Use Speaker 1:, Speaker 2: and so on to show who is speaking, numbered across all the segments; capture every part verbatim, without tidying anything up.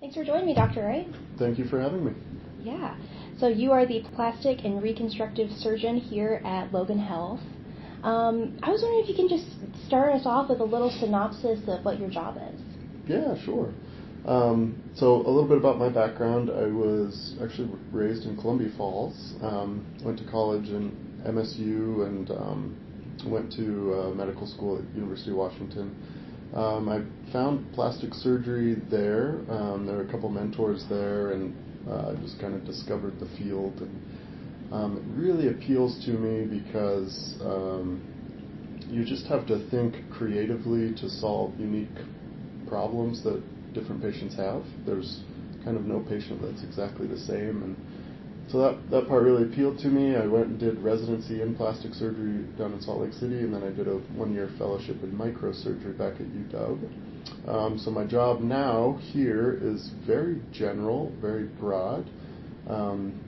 Speaker 1: Thanks for joining me, Doctor Wright.
Speaker 2: Thank you for having me.
Speaker 1: Yeah. So you are the plastic and reconstructive surgeon here at Logan Health. Um, I was wondering if you can just start us off with a little synopsis of what your job is.
Speaker 2: Yeah, sure. Um, so a little bit about my background. I was actually raised in Columbia Falls. Um, went to college in M S U and um, went to uh, medical school at University of Washington. Um, I found plastic surgery there. Um, there were a couple mentors there, and uh, just kind of discovered the field. And um, it really appeals to me because um, you just have to think creatively to solve unique problems that different patients have. There's kind of no patient that's exactly the same, and so that, that part really appealed to me. I went and did residency in plastic surgery down in Salt Lake City, and then I did a one-year fellowship in microsurgery back at U W. Um, so my job now here is very general, very broad. Um,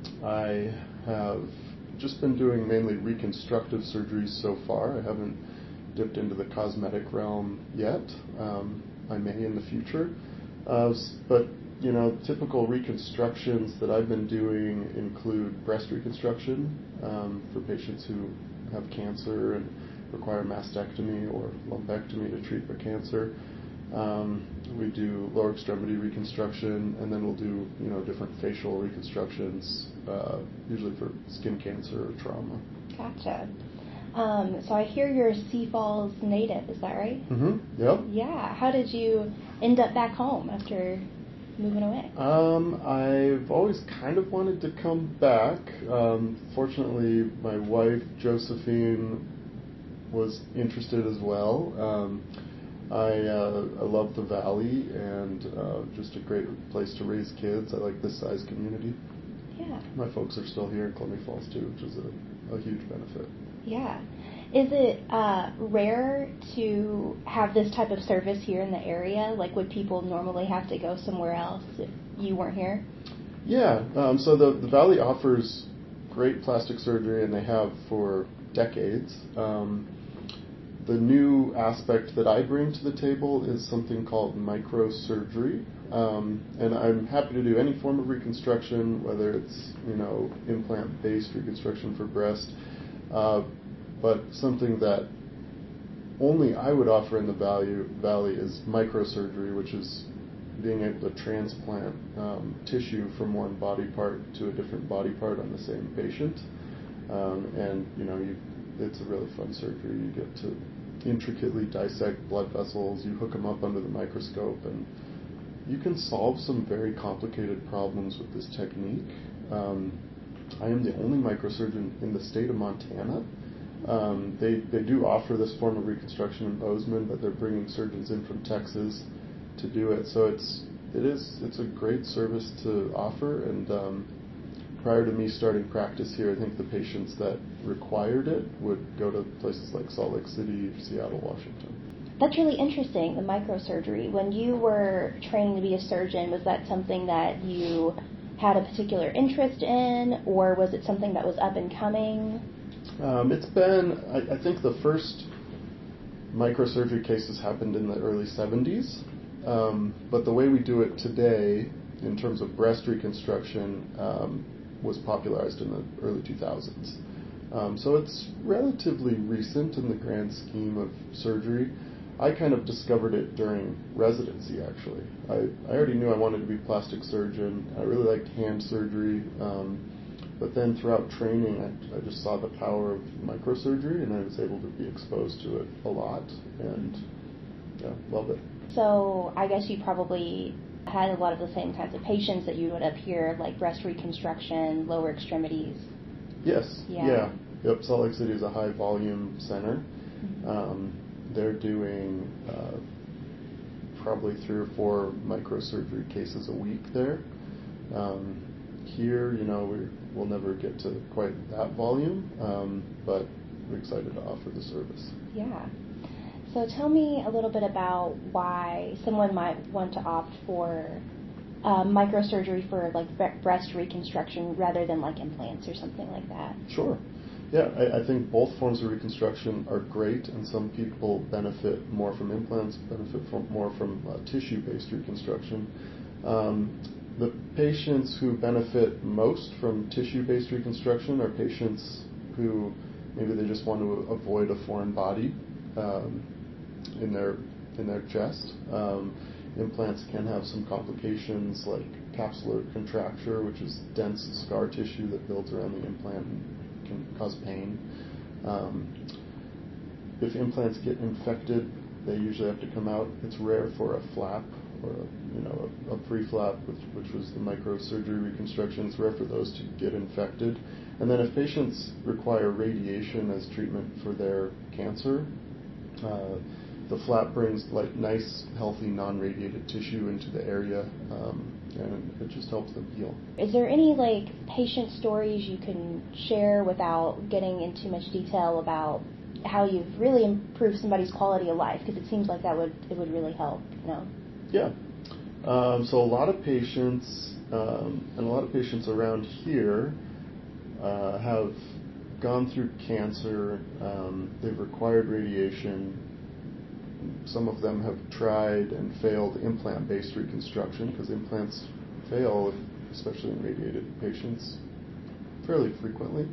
Speaker 2: I have just been doing mainly reconstructive surgeries so far. I haven't dipped into the cosmetic realm yet. Um, I may in the future. Uh, but you know, typical reconstructions that I've been doing include breast reconstruction um, for patients who have cancer and require mastectomy or lumpectomy to treat the cancer. Um, we do lower extremity reconstruction, and then we'll do you know different facial reconstructions, uh, usually for skin cancer or trauma.
Speaker 1: Gotcha. Um, so I hear you're a Sioux Falls native, is that right?
Speaker 2: Mm-hmm. Yep.
Speaker 1: Yeah. How did you end up back home after moving away?
Speaker 2: Um, I've always kind of wanted to come back. Um, fortunately, my wife, Josephine, was interested as well. Um, I, uh, I love the Valley, and uh, just a great place to raise kids. I like this size community.
Speaker 1: Yeah.
Speaker 2: My folks are still here in Columbia Falls, too, which is a, a huge benefit.
Speaker 1: Yeah. Is it uh, rare to have this type of service here in the area? Like, would people normally have to go somewhere else if you weren't here?
Speaker 2: Yeah. Um, so the, the Valley offers great plastic surgery, and they have for decades. Um, the new aspect that I bring to the table is something called microsurgery. Um, and I'm happy to do any form of reconstruction, whether it's, you know, implant-based reconstruction for breast, uh, but something that only I would offer in the value, Valley is microsurgery, which is being able to transplant um, tissue from one body part to a different body part on the same patient. Um, and, you know, you, it's a really fun surgery. You get to intricately dissect blood vessels, you hook them up under the microscope, and you can solve some very complicated problems with this technique. Um, I am the only microsurgeon in the state of Montana. Um, they, they do offer this form of reconstruction in Bozeman, but they're bringing surgeons in from Texas to do it. So it's it is it's a great service to offer. And um, prior to me starting practice here, I think the patients that required it would go to places like Salt Lake City, Seattle, Washington.
Speaker 1: That's really interesting, the microsurgery. When you were training to be a surgeon, was that something that you had a particular interest in, or was it something that was up and coming?
Speaker 2: Um, it's been, I, I think the first microsurgery cases happened in the early seventies, um, but the way we do it today, in terms of breast reconstruction, um, was popularized in the early two thousands. Um, so it's relatively recent in the grand scheme of surgery. I kind of discovered it during residency, actually. I, I already knew I wanted to be a plastic surgeon. I really liked hand surgery. Um, but then throughout training, I, I just saw the power of microsurgery, and I was able to be exposed to it a lot, and yeah, love it.
Speaker 1: So I guess you probably had a lot of the same kinds of patients that you would up here, like breast reconstruction, lower extremities.
Speaker 2: Yes,
Speaker 1: Yeah.
Speaker 2: yeah. Yep, Salt Lake City is a high-volume center.
Speaker 1: Mm-hmm.
Speaker 2: Um, they're doing uh, probably three or four microsurgery cases a week there. Um, here, you know, we, we'll never get to quite that volume, um, but we're excited to offer the service.
Speaker 1: Yeah. So tell me a little bit about why someone might want to opt for uh, microsurgery for like breast reconstruction rather than like implants or something like that.
Speaker 2: Sure. Yeah, I, I think both forms of reconstruction are great, and some people benefit more from implants, benefit from more from uh, tissue-based reconstruction. Um, the patients who benefit most from tissue-based reconstruction are patients who maybe they just want to avoid a foreign body um, in their in their chest. Um, implants can have some complications like capsular contracture, which is dense scar tissue that builds around the implant and can cause pain. Um, if implants get infected, they usually have to come out. It's rare for a flap or a, you know a, a pre-flap, which, which was the microsurgery reconstruction. It's rare for those to get infected. And then if patients require radiation as treatment for their cancer, uh, the flap brings like nice, healthy, non-radiated tissue into the area, um, and it just helps them heal.
Speaker 1: Is there any like patient stories you can share without getting into much detail about how you've really improved somebody's quality of life? Because it seems like that would it would really help. You know.
Speaker 2: Yeah. Um, so a lot of patients um, and a lot of patients around here uh, have gone through cancer. Um, they've required radiation. Some of them have tried and failed implant-based reconstruction because implants fail, especially in radiated patients, fairly frequently.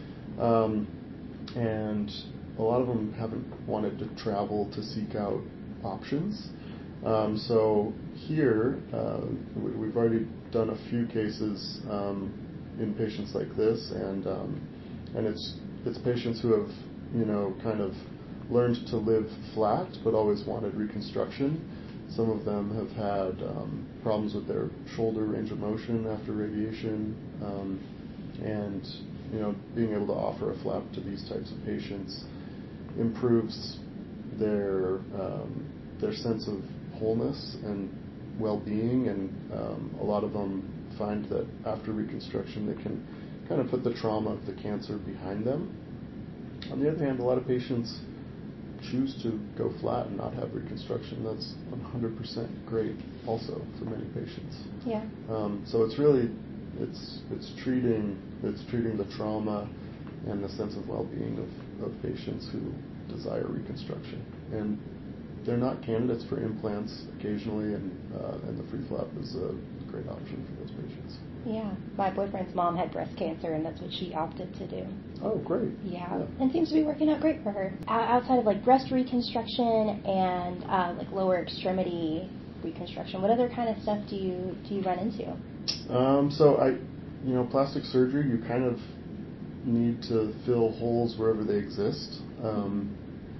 Speaker 2: Um, and a lot of them haven't wanted to travel to seek out options. Um, so here, uh, we, we've already done a few cases um, in patients like this, and um, and it's it's patients who have, you know, kind of learned to live flat, but always wanted reconstruction. Some of them have had um, problems with their shoulder range of motion after radiation, um, and you know, being able to offer a flap to these types of patients improves their um, their sense of wholeness and well-being, and um, a lot of them find that after reconstruction they can kind of put the trauma of the cancer behind them. On the other hand, a lot of patients choose to go flat and not have reconstruction. That's one hundred percent great also for many patients.
Speaker 1: Yeah.
Speaker 2: Um, so it's really, it's it's treating it's treating the trauma and the sense of well-being of, of patients who desire reconstruction. And they're not candidates for implants occasionally, and uh, and the free flap is a great option for those patients.
Speaker 1: Yeah, my boyfriend's mom had breast cancer, and that's what she opted to do.
Speaker 2: Oh, great.
Speaker 1: Yeah,
Speaker 2: yeah.
Speaker 1: and seems to be working out great for her. O- outside of like breast reconstruction and uh, like lower extremity reconstruction, what other kind of stuff do you do you run into?
Speaker 2: Um, so I, you know, plastic surgery, you kind of need to fill holes wherever they exist. Um,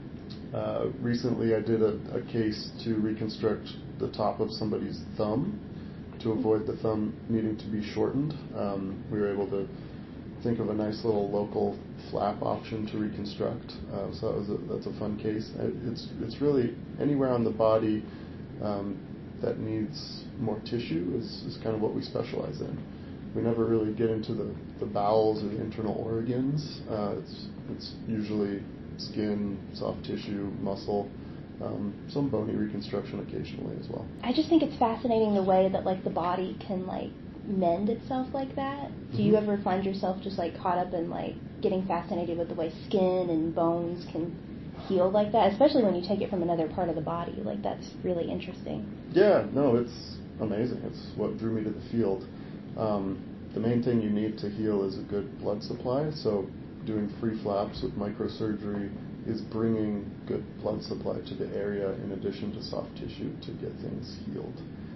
Speaker 2: uh, recently, I did a, a case to reconstruct the top of somebody's thumb to avoid the thumb needing to be shortened. Um, we were able to think of a nice little local flap option to reconstruct. Uh, so that was a, that's a fun case. It's it's really anywhere on the body um, that needs more tissue is, is kind of what we specialize in. We never really get into the, the bowels or the internal organs. Uh, it's it's usually skin, soft tissue, muscle. Um, some bony reconstruction occasionally as well.
Speaker 1: I just think it's fascinating the way that like the body can like mend itself like that. Do you
Speaker 2: Mm-hmm.
Speaker 1: ever find yourself just like caught up in like getting fascinated with the way skin and bones can heal like that, especially when you take it from another part of the body? Like that's really interesting.
Speaker 2: Yeah, no, it's amazing. It's what drew me to the field. Um, the main thing you need to heal is a good blood supply. So doing free flaps with microsurgery is bringing good blood supply to the area in addition to soft tissue to get things healed.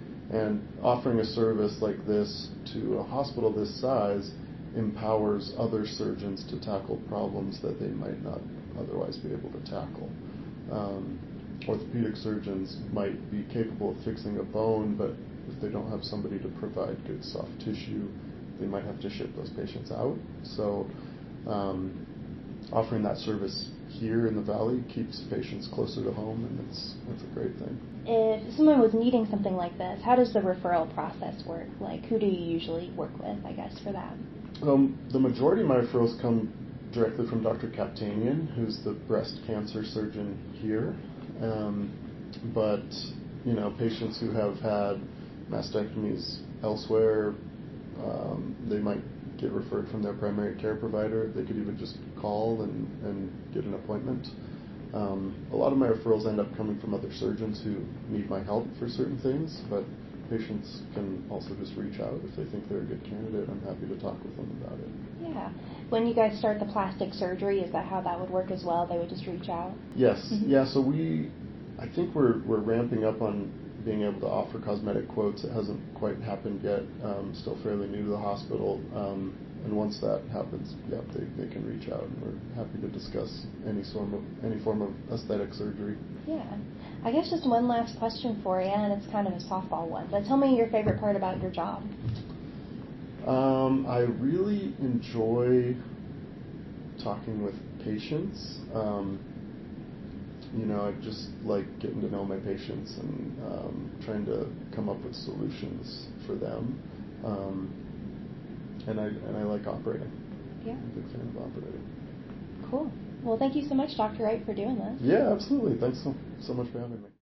Speaker 2: And offering a service like this to a hospital this size empowers other surgeons to tackle problems that they might not otherwise be able to tackle. Um, orthopedic surgeons might be capable of fixing a bone, but if they don't have somebody to provide good soft tissue, they might have to ship those patients out. So um, offering that service here in the Valley keeps patients closer to home, and it's, it's a great thing.
Speaker 1: If someone was needing something like this, how does the referral process work? Like, who do you usually work with, I guess, for that?
Speaker 2: Um, the majority of my referrals come directly from Doctor Kaptanian, who's the breast cancer surgeon here. Um, but, you know, patients who have had mastectomies elsewhere, um, they might get referred from their primary care provider. They could even just call and, and get an appointment. Um, a lot of my referrals end up coming from other surgeons who need my help for certain things, but patients can also just reach out if they think they're a good candidate. I'm happy to talk with them about it.
Speaker 1: Yeah. When you guys start the plastic surgery, is that how that would work as well? They would just reach out?
Speaker 2: Yes.
Speaker 1: Mm-hmm.
Speaker 2: Yeah, so we, I think we're, we're ramping up on being able to offer cosmetic quotes. It hasn't quite happened yet. Um, still fairly new to the hospital. Um, and once that happens, yeah, they, they can reach out, and we're happy to discuss any form of, any form of aesthetic surgery.
Speaker 1: Yeah. I guess just one last question for you, and it's kind of a softball one, but tell me your favorite part about your job.
Speaker 2: Um, I really enjoy talking with patients. Um, you know, I just like getting to know my patients and um, trying to come up with solutions for them. Um, and I and I like operating.
Speaker 1: Yeah.
Speaker 2: I'm a big fan of operating.
Speaker 1: Cool. Well, thank you so much, Doctor Wright, for doing this.
Speaker 2: Yeah, absolutely. Thanks so, so much for having me.